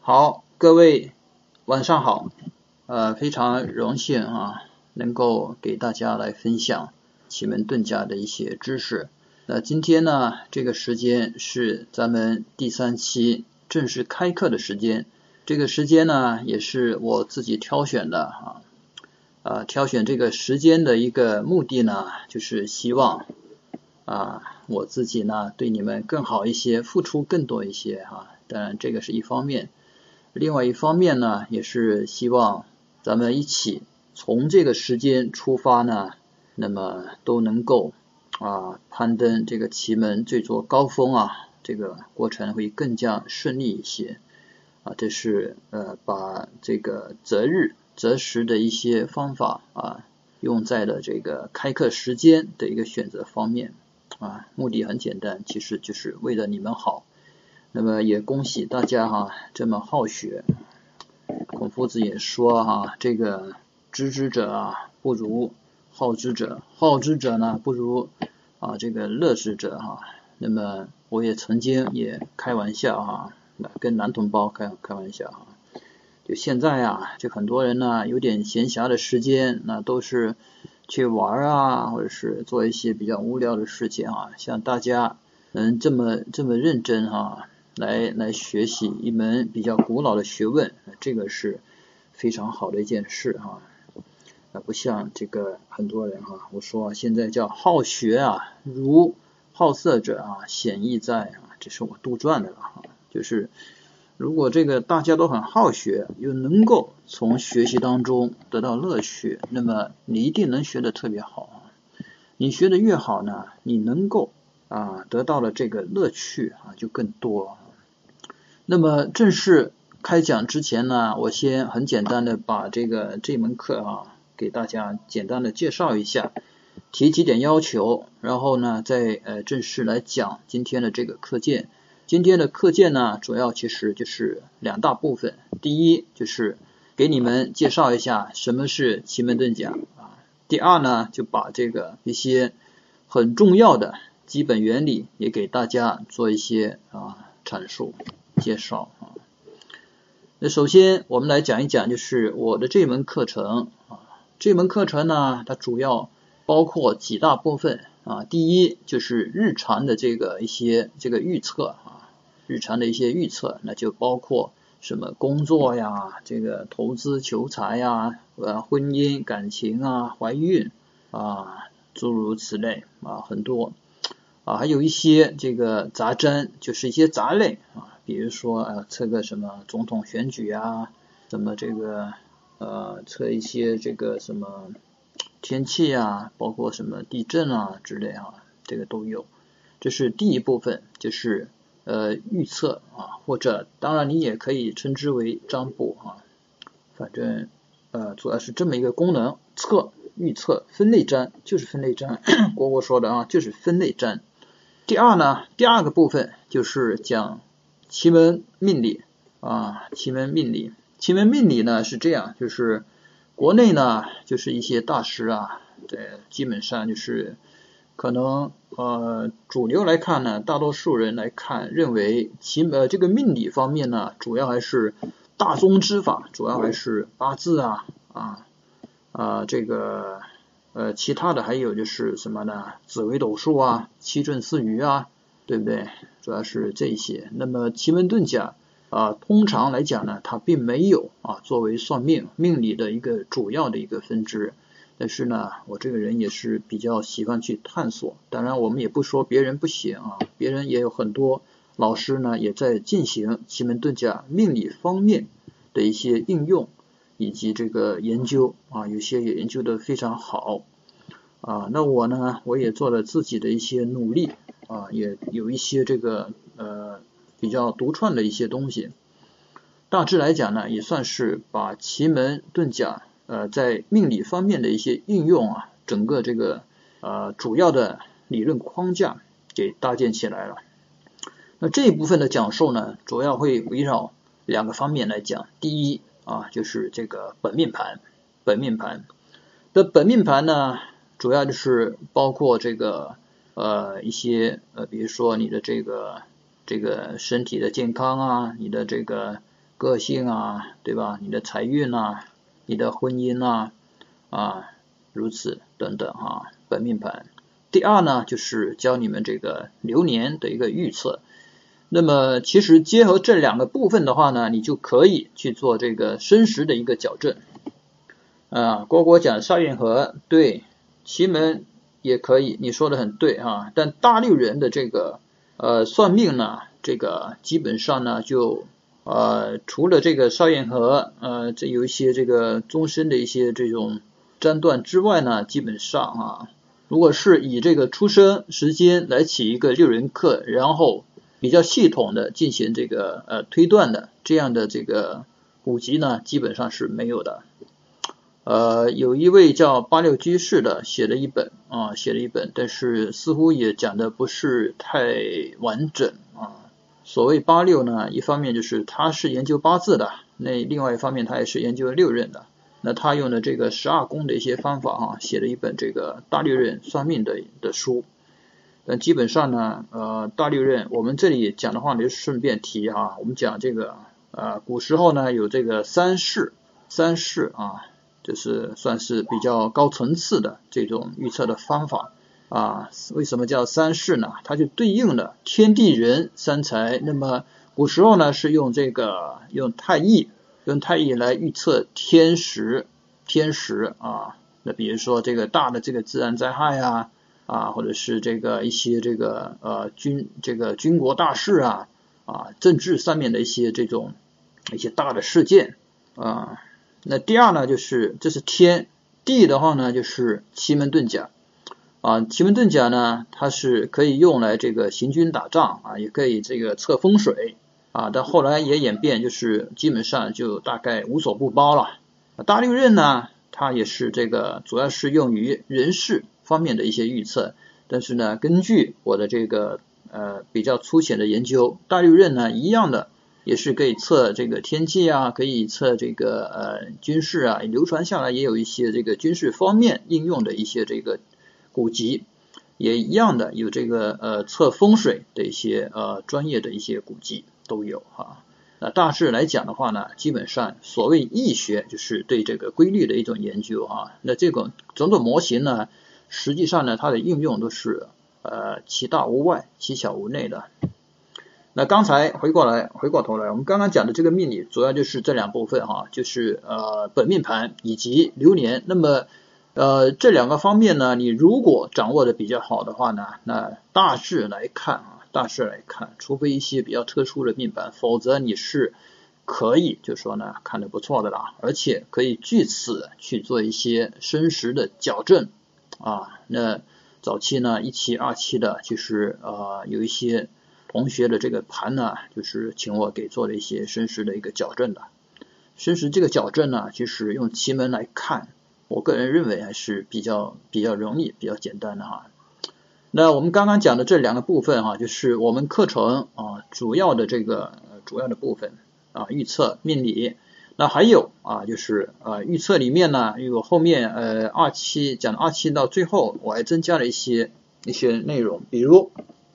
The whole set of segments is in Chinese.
好，各位晚上好，非常荣幸能够给大家来分享奇门遁甲的一些知识。今天呢，这个时间是咱们第3期正式开课的时间，这个时间呢也是我自己挑选的挑选这个时间的一个目的呢，就是希望我自己呢对你们更好一些，付出更多一些当然这个是一方面。另外一方面呢，也是希望咱们一起从这个时间出发呢，那么都能够攀登这个奇门这座高峰这个过程会更加顺利一些这是把这个择时的一些方法用在了这个开课时间的一个选择方面目的很简单，其实就是为了你们好。那么也恭喜大家这么好学。孔夫子也说这个知之者不如好之者，好之者呢不如这个乐之者那么我也曾经也开玩笑跟男同胞开玩笑就现在就很多人呢有点闲暇的时间，那都是去玩或者是做一些比较无聊的事情像大家能这么认真来学习一门比较古老的学问，这个是非常好的一件事不像这个很多人我说现在叫好学如好色者显易哉这是我杜撰的了就是如果这个大家都很好学，又能够从学习当中得到乐趣，那么你一定能学得特别好你学得越好呢，你能够得到了这个乐趣就更多那么正式开讲之前呢，我先很简单的把这门课给大家简单的介绍一下，提几点要求，然后呢再正式来讲今天的这个课件。今天的课件呢，主要其实就是2大部分。第一就是给你们介绍一下什么是奇门遁甲第二呢，就把这个一些很重要的基本原理也给大家做一些阐述介绍那首先我们来讲一讲就是我的这门课程这门课程呢，它主要包括几大部分第一就是日常的这个一些预测日常的一些预测，那就包括什么工作呀，这个投资求财呀，婚姻感情怀孕诸如此类很多还有一些这个杂针，就是一些杂类比如说测个什么总统选举什么这个测一些这个什么天气包括什么地震之类这个都有。这是第一部分，就是预测或者当然你也可以称之为占卜反正主要是这么一个功能，预测分类占，就是分类占国说的就是分类占。第二个部分就是讲奇门命理奇门命理呢是这样，就是国内呢就是一些大师基本上就是可能主流来看呢，大多数人来看认为这个命理方面呢，主要还是大宗之法，主要还是八字这个其他的还有就是什么呢？紫微斗数七阵四余对不对？主要是这些。那么奇门遁甲通常来讲呢，它并没有作为算命理的一个主要的一个分支。但是呢，我这个人也是比较喜欢去探索。当然，我们也不说别人不行别人也有很多老师呢，也在进行奇门遁甲命理方面的一些应用。以及这个研究有些也研究得非常好那我呢，我也做了自己的一些努力也有一些这个比较独创的一些东西。大致来讲呢，也算是把奇门遁甲在命理方面的一些应用整个这个主要的理论框架给搭建起来了。那这一部分的讲授呢，主要会围绕2个方面来讲。第一就是这个本命盘的本命盘呢，主要就是包括这个一些比如说你的这个身体的健康你的这个个性啊，对吧？你的财运啊，你的婚姻啊，如此等等本命盘。第二呢，就是教你们这个流年的一个预测。那么其实结合这两个部分的话呢，你就可以去做这个生时的一个矫正。蝈蝈讲少运河，对，奇门也可以，你说的很对但大六人的这个算命呢，这个基本上呢就除了这个少运河这有一些这个终身的一些这种占断之外呢，基本上如果是以这个出生时间来起一个六人克，然后比较系统的进行这个推断的这样的这个古籍呢，基本上是没有的。有一位叫八六居士的写了一本，但是似乎也讲的不是太完整所谓八六呢，一方面就是他是研究八字的，那另外一方面他也是研究六壬的。那他用的这个12宫的一些方法写了一本这个大六壬算命的书。但基本上呢，大六壬我们这里讲的话呢，就顺便提我们讲这个古时候呢有这个三式就是算是比较高层次的这种预测的方法为什么叫三式呢？它就对应了天地人三才。那么古时候呢是用太乙来预测天时那比如说这个大的这个自然灾害或者是这个一些这个军国大事政治上面的一些大的事件那第二呢，就是这是天，地的话呢就是奇门遁甲奇门遁甲呢，它是可以用来这个行军打仗也可以这个测风水但后来也演变，就是基本上就大概无所不包了。大六壬呢，它也是这个主要是用于人事方面的一些预测，但是呢，根据我的这个比较粗浅的研究，大六壬呢一样的也是可以测这个天气可以测这个军事流传下来也有一些这个军事方面应用的一些这个古籍，也一样的有这个测风水的一些专业的一些古籍都有那大致来讲的话呢，基本上所谓易学就是对这个规律的一种研究那这种种种模型呢，实际上呢它的应用都是其大无外，其小无内的。那刚才回过头来，我们刚刚讲的这个命理主要就是这两部分就是本命盘以及流年。那么这两个方面呢，你如果掌握的比较好的话呢，那大致来看，除非一些比较特殊的命盘，否则你是可以就是说呢看得不错的啦，而且可以据此去做一些生时的矫正那早期呢1期2期的就是有一些同学的这个盘呢，就是请我给做了一些生时的一个矫正的。生时这个矫正呢，其实用奇门来看，我个人认为还是比较容易比较简单的那我们刚刚讲的这两个部分就是我们课程主要的部分预测命理。那还有就是预测里面呢，因为我后面讲2期到最后我还增加了一些内容，比如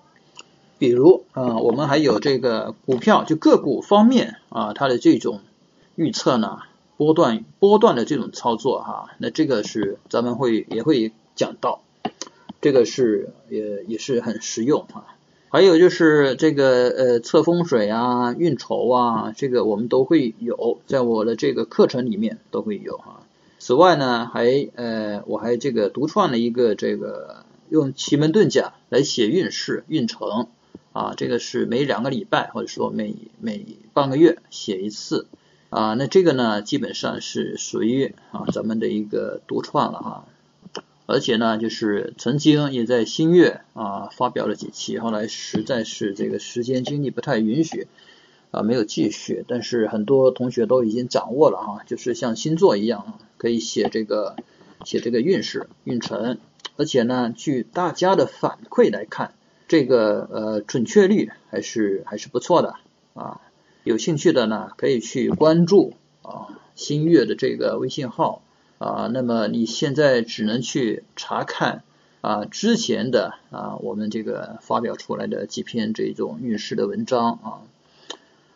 我们还有这个股票就个股方面它的这种预测呢，波段的这种操作那这个是咱们也会讲到，这个是也是很实用还有就是这个测风水运筹这个我们都会有，在我的这个课程里面都会有此外呢，我还这个独创了一个这个用奇门遁甲来写运势运程这个是每2个礼拜或者说每半个月写一次那这个呢基本上是属于咱们的一个独创了而且呢就是曾经也在新月发表了几期，后来实在是这个时间精力不太允许没有继续，但是很多同学都已经掌握了就是像星座一样可以写这个运势运程，而且呢据大家的反馈来看，这个准确率还是不错的有兴趣的呢可以去关注新月的这个微信号那么你现在只能去查看之前的我们这个发表出来的几篇这种运势的文章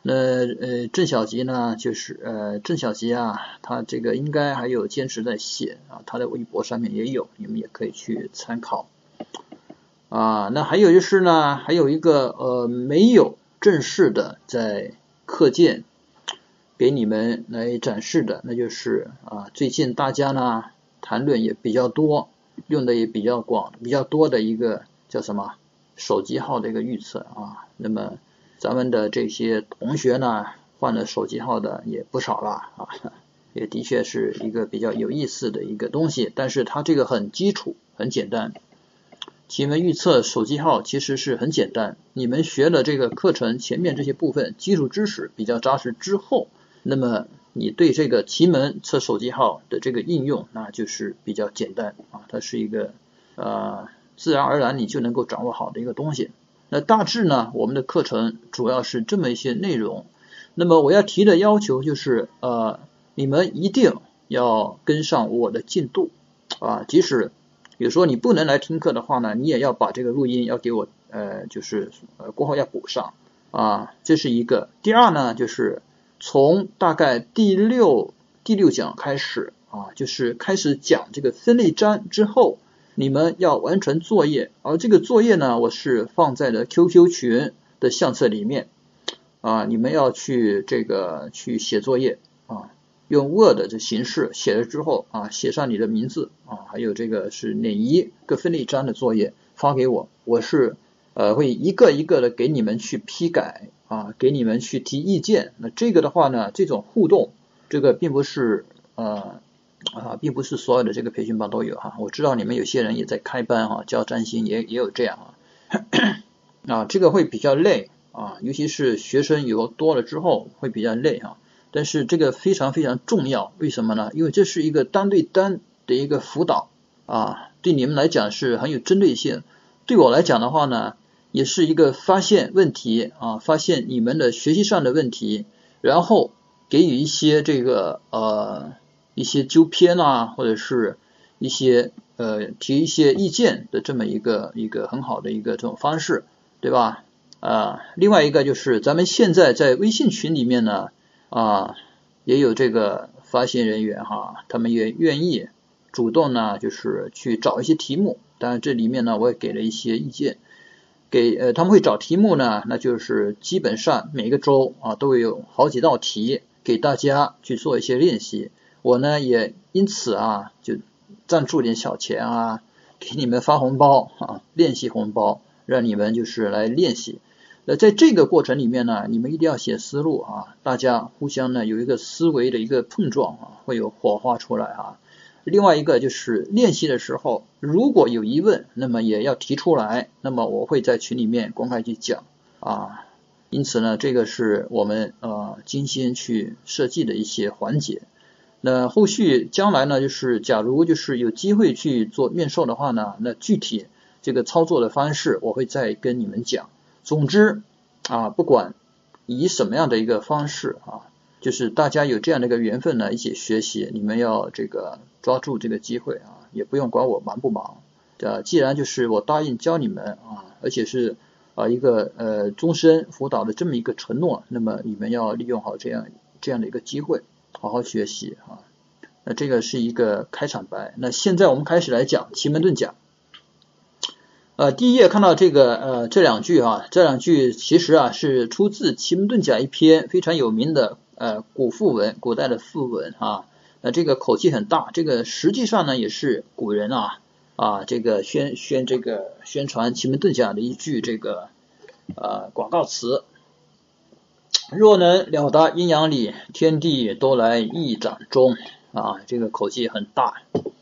郑小吉呢，就是郑小吉啊，他这个应该还有坚持在写啊，他的微博上面也有，你们也可以去参考啊。那还有就是呢，还有一个没有正式的在课件给你们来展示的，那就是最近大家呢谈论也比较多，用的也比较广、比较多的一个叫什么手机号的一个预测啊。那么咱们的这些同学呢，换了手机号的也不少了啊，也的确是一个比较有意思的一个东西，但是它这个很基础、很简单。奇门预测手机号其实是很简单，你们学了这个课程前面这些部分基础知识比较扎实之后，那么你对这个奇门测手机号的这个应用，那就是比较简单啊，它是一个自然而然你就能够掌握好的一个东西。那大致呢，我们的课程主要是这么一些内容。那么我要提的要求就是你们一定要跟上我的进度啊，即使比如说你不能来听课的话呢，你也要把这个录音要给我就是过后要补上啊，这是一个。第二呢，就是从大概第六讲开始啊，就是开始讲这个分类占之后，你们要完成作业，而这个作业呢，我是放在了 QQ 群的相册里面啊，你们要去去写作业啊，用 Word 的形式写了之后啊，写上你的名字啊，还有这个是哪一个分类章的作业发给我，我是会一个一个的给你们去批改啊，给你们去提意见。那这个的话呢，这种互动，这个并不是并不是所有的这个培训班都有哈，我知道你们有些人也在开班哈，教占星也有这样啊，这个会比较累啊，尤其是学生以后多了之后会比较累啊。但是这个非常非常重要，为什么呢？因为这是一个单对单的一个辅导啊，对你们来讲是很有针对性，对我来讲的话呢，也是一个发现问题啊，发现你们的学习上的问题，然后给予一些这个一些纠偏啊，或者是一些提一些意见的这么一个很好的一个这种方式，对吧？另外一个就是咱们现在在微信群里面呢也有这个发现人员哈，他们也愿意主动呢，就是去找一些题目，当然这里面呢我也给了一些意见，他们会找题目呢，那就是基本上每个周都会有好几道题给大家去做一些练习。我呢也因此就赞助点小钱给你们发红包练习红包，让你们就是来练习。那在这个过程里面呢，你们一定要写思路大家互相呢有一个思维的一个碰撞会有火花出来另外一个就是练习的时候，如果有疑问，那么也要提出来，那么我会在群里面公开去讲因此呢，这个是我们精心去设计的一些环节。那后续将来呢，就是假如就是有机会去做面授的话呢，那具体这个操作的方式我会再跟你们讲。总之不管以什么样的一个方式就是大家有这样的一个缘分呢，一起学习，你们要这个抓住这个机会也不用管我忙不忙既然就是我答应教你们而且是一个终身辅导的这么一个承诺，那么你们要利用好这样的一个机会，好好学习那这个是一个开场白。那现在我们开始来讲奇门遁甲。第一页看到这个这两句这两句其实是出自奇门遁甲一篇非常有名的古赋文，古代的赋文那这个口气很大，这个实际上呢也是古人这个宣传奇门遁甲的一句这个广告词。若能了达阴阳理，天地都来一掌中这个口气很大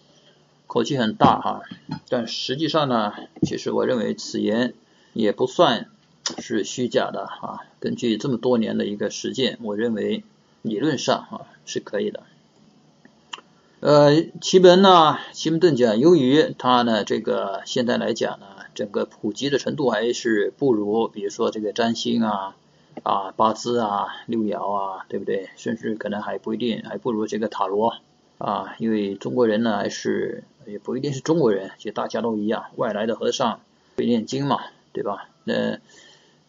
但实际上呢，其实我认为此言也不算是虚假的根据这么多年的一个实践，我认为理论上是可以的。奇门遁甲由于它呢这个现在来讲呢，整个普及的程度还是不如比如说这个占星八字六爻对不对，甚至可能还不如这个塔罗因为中国人呢还是也不一定是中国人，其实大家都一样，外来的和尚会念经嘛，对吧？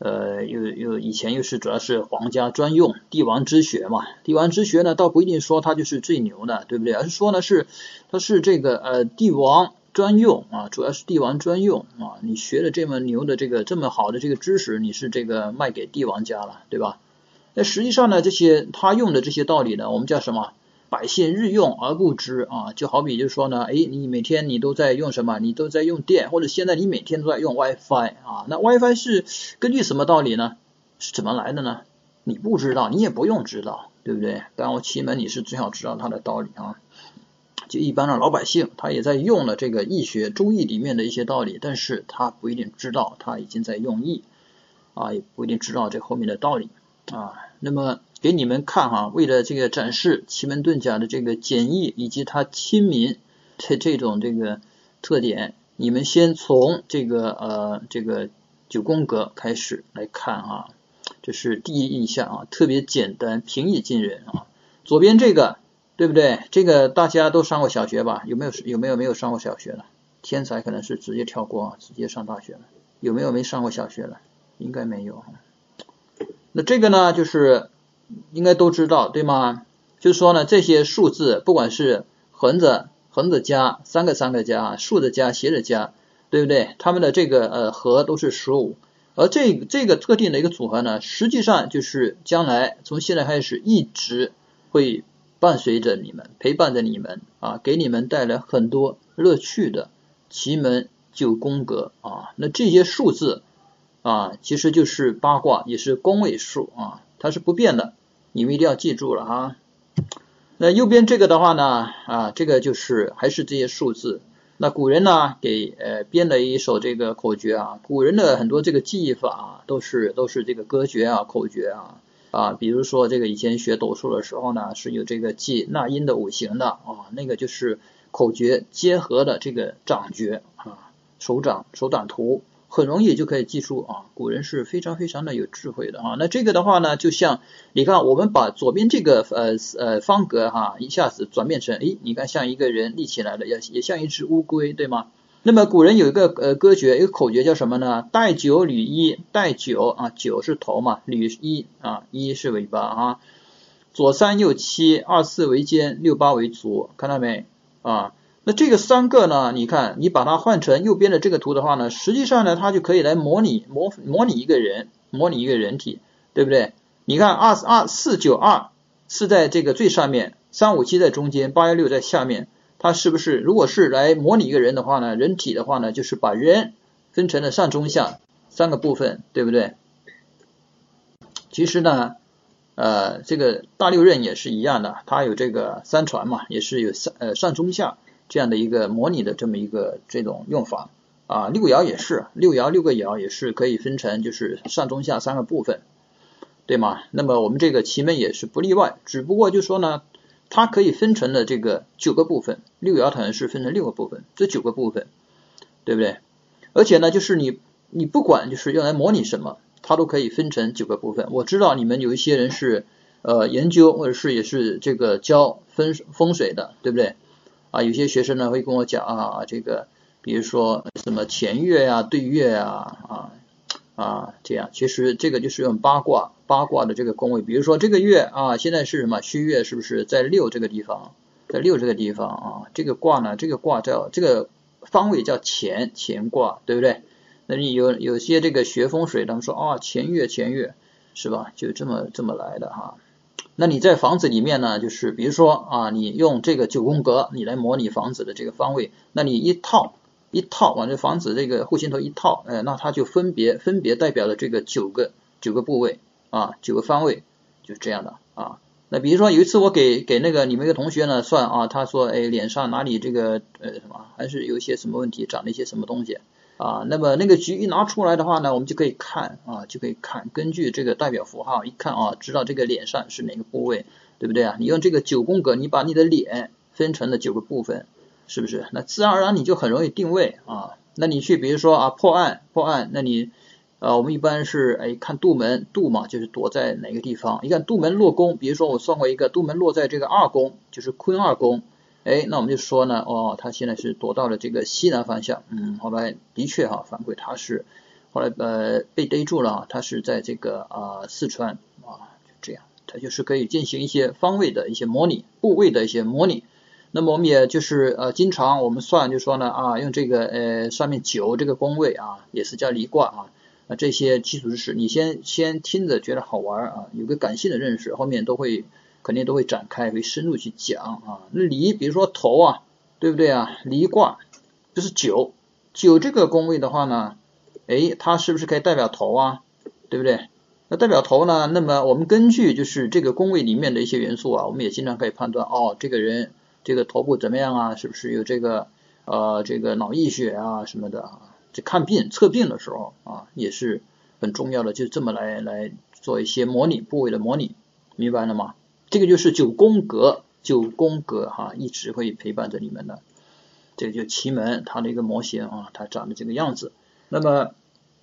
以前又是主要是皇家专用，帝王之学嘛。帝王之学呢，倒不一定说它就是最牛的，对不对？而是说呢，它是这个帝王专用啊，主要是帝王专用啊。你学了这么牛的这么好的这个知识，你是这个卖给帝王家了，对吧？那实际上呢，他用的这些道理呢，我们叫什么？百姓日用而不知啊，就好比就是说呢，你每天你都在用什么？你都在用电，或者现在你每天都在用 WiFi 啊。那 WiFi 是根据什么道理呢？是怎么来的呢？你不知道，你也不用知道，对不对？当我奇门你是最好知道它的道理啊。就一般的老百姓，他也在用了这个易学周易里面的一些道理，但是他不一定知道他已经在用易啊，也不一定知道这后面的道理啊。那么给你们看哈，为了这个展示奇门遁甲的这个简易以及它亲民这种这个特点，你们先从这个九宫格开始来看啊，这是第一印象啊，特别简单，平易近人啊。左边这个对不对？这个大家都上过小学吧？有没有上过小学的？天才可能是直接跳过，直接上大学了。有没有没上过小学的？应该没有。那这个呢，就是应该都知道，对吗？就是说呢，这些数字不管是横着加，三个加，竖着加，斜着加，对不对？它们的这个和都是15，而这个特定的一个组合呢，实际上就是将来从现在开始一直会伴随着你们，陪伴着你们啊，给你们带来很多乐趣的奇门九宫格啊。那这些数字啊，其实就是八卦，也是宫位数啊，它是不变的，你们一定要记住了哈。那右边这个的话呢，这个就是还是这些数字。那古人呢给编了一首这个口诀啊，古人的很多这个记忆法都是这个歌诀啊、口诀啊，比如说这个以前学斗数的时候呢，是有这个记纳音的五行的啊，那个就是口诀结合的这个掌诀啊，手掌图。很容易就可以记住啊，古人是非常的有智慧的啊。那这个的话呢，就像你看，我们把左边这个方格哈，一下子转变成你看像一个人立起来了，也像一只乌龟，对吗？那么古人有一个歌诀，一个口诀叫什么呢？带九履一，带九啊，九是头嘛，履一啊，一是尾巴啊，左三右七，二四为肩，六八为足，看到没啊？那这个三个呢，你看你把它换成右边的这个图的话呢，实际上呢，它就可以来模拟一个人，模拟一个人体，对不对？你看492是在这个最上面，357在中间，816在下面，它是不是如果是来模拟一个人的话呢，人体的话呢，就是把人分成了上中下三个部分，对不对？其实呢这个大六壬也是一样的，它有这个三传嘛，也是有上中下这样的一个模拟的这么一个这种用法啊。六爻也是，六个爻也是可以分成就是上中下三个部分，对吗？那么我们这个奇门也是不例外，只不过就说呢，它可以分成了这个9个部分，六爻它是分成6个部分，这9个部分，对不对？而且呢，就是你不管就是用来模拟什么，它都可以分成9个部分。我知道你们有一些人是研究或者是也是这个教风水的，对不对？啊，有些学生呢会跟我讲啊，这个比如说什么前月啊、对月这样，其实这个就是用八卦的这个宫位，比如说这个月啊，现在是什么戌月，是不是在6这个地方，这个卦呢，这个卦叫这个方位叫乾卦，对不对？那你有些这个学风水，他们说啊前月是吧？就这么来的哈。那你在房子里面呢，就是比如说啊，你用这个9宫格，你来模拟房子的这个方位，那你一套往这房子这个户型头一套，那它就分别代表了这个9个部位啊，9个方位，就是这样的啊。那比如说有一次我给那个你们一个同学呢算啊，他说脸上哪里这个什么还是有一些什么问题，长了一些什么东西啊，那么那个局一拿出来的话呢，我们就可以看啊，根据这个代表符号一看啊，知道这个脸上是哪个部位，对不对啊？你用这个9宫格，你把你的脸分成了9个部分，是不是？那自然而然你就很容易定位啊。那你去比如说啊破案，那你我们一般是看杜嘛，就是躲在哪个地方。一看杜门落宫，比如说我算过一个杜门落在这个2宫，就是坤2宫。那我们就说呢，他现在是躲到了这个西南方向，后来的确反馈他是后来被逮住了，他是在这个四川就这样，他就是可以进行一些方位的一些模拟，部位的一些模拟。那么我们也就是经常我们算就说呢用这个上面9这个宫位也是叫离卦这些基础知识你先听着觉得好玩有个感性的认识，后面肯定都会展开，会深入去讲那离比如说头对不对离卦就是9这个宫位的话呢，它是不是可以代表头对不对？那代表头呢，那么我们根据就是这个宫位里面的一些元素我们也经常可以判断这个人这个头部怎么样是不是有这个脑溢血什么的这看病测病的时候也是很重要的，就这么来做一些模拟部位的模拟，明白了吗？这个就是9宫格一直会陪伴着你们的。这个就奇门它的一个模型它长的这个样子。那么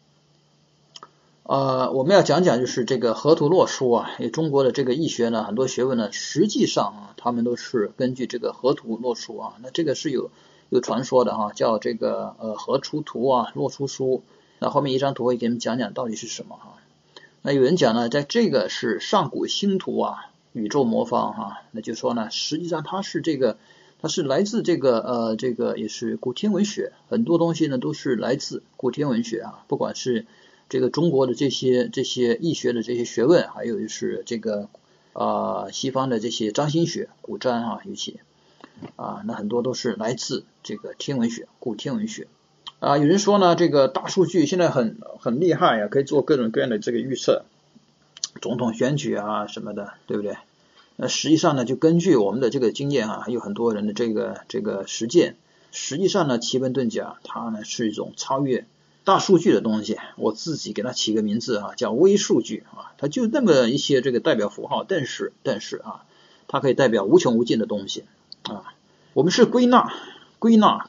我们要讲就是这个河图洛书中国的这个易学呢，很多学问呢，实际上他们都是根据这个河图洛书那这个是有传说的叫这个河出图洛出书。那后面一张图会给你们讲到底是什么那有人讲呢，在这个是上古星图宇宙魔方那就说呢，实际上它是来自这个也是古天文学，很多东西呢都是来自古天文学不管是这个中国的这些易学的这些学问，还有就是这个西方的这些占星学、古占尤其那很多都是来自这个天文学、古天文学有人说呢，这个大数据现在很厉害可以做各种各样的这个预测，总统选举什么的，对不对？那实际上呢，就根据我们的这个经验还有很多人的这个实践，实际上呢，奇门遁甲它呢是一种超越大数据的东西，我自己给它起个名字叫微数据它就那么一些这个代表符号，但是它可以代表无穷无尽的东西我们是归纳